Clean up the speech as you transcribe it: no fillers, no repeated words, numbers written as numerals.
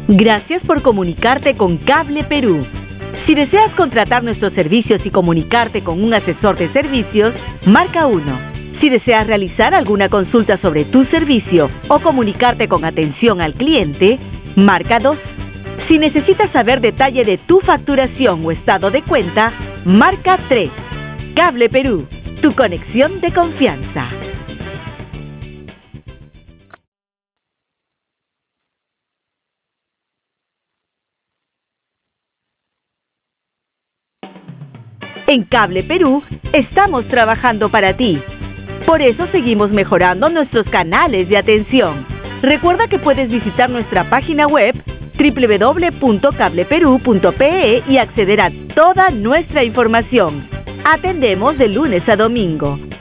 Gracias por comunicarte con Cable Perú. Si deseas contratar nuestros servicios y comunicarte con un asesor de servicios, marca 1. Si deseas realizar alguna consulta sobre tu servicio o comunicarte con atención al cliente, marca 2. Si necesitas saber detalle de tu facturación o estado de cuenta, marca 3. Cable Perú, tu conexión de confianza. En Cable Perú estamos trabajando para ti. Por eso seguimos mejorando nuestros canales de atención. Recuerda que puedes visitar nuestra página web www.cableperu.pe y acceder a toda nuestra información. Atendemos de lunes a domingo.